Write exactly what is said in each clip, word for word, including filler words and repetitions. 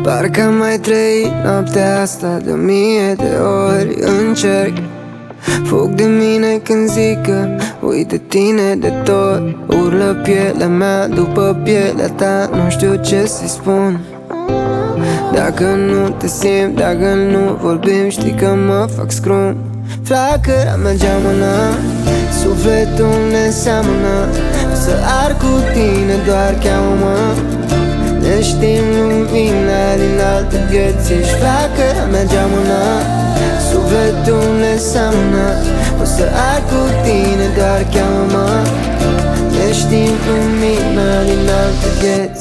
Parcă am mai trăit noaptea asta de o mie de ori. Încerc, fug de mine când zic că uit de tine de tot. Urlă pielea mea după pielea ta, nu știu ce să-i spun. Dacă nu te simt, dacă nu vorbim, știi că mă fac scrum. Flacăra mea geamănă, sufletul ne seamănă. Să ar cu tine, doar cheamă-mă. Ne știm lumina din alte vieți. Ești flacăra mea geamănă, sufletul ne seamănă. O să ar cu tine, doar cheamă-mă. Ne știm lumina din alte vieți.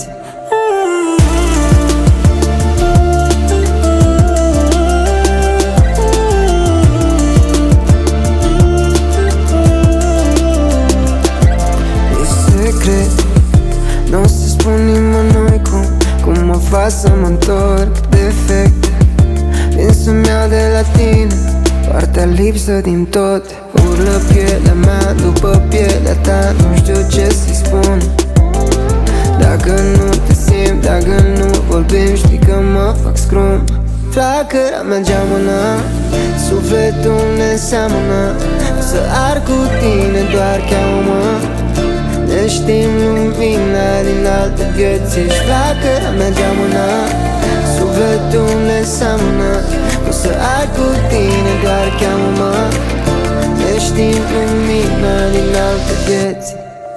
Nu o să spun nimănui cum, cum mă fac să mă întorc defect. Vin să-mi iau de la tine partea lipsă din tot. Urlă pielea mea după pielea ta, nu știu ce să-i spun. Dacă nu te simt, dacă nu vorbim, știi că mă fac scrum. Flacăra mea geamănă, sufletul ne seamănă. Să ar cu tine, doar cheamă-mă. Ne știm lumina din alte vieți. Ești flacăra mea geamănă, sufletul ne seamănă. O să ai cu tine, doar cheamă-mă. Ne știm lumina din alte vieți.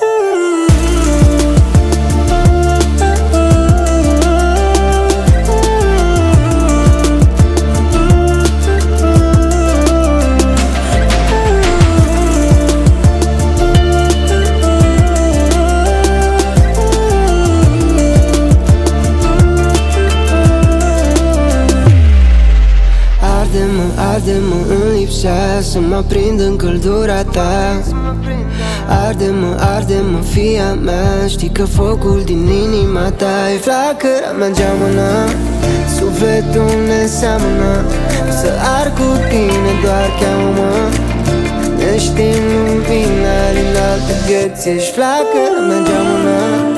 Arde-mă în lipsea, să mă prind în căldura ta. Arde-mă, arde-mă, fia mea, știi că focul din inima ta e flacăra mea geamănă, sufletul ne seamănă. Să ar cu tine, doar cheamă-mă. Ne știm lumina din alte vieți. Ești flacăra mea geamănă,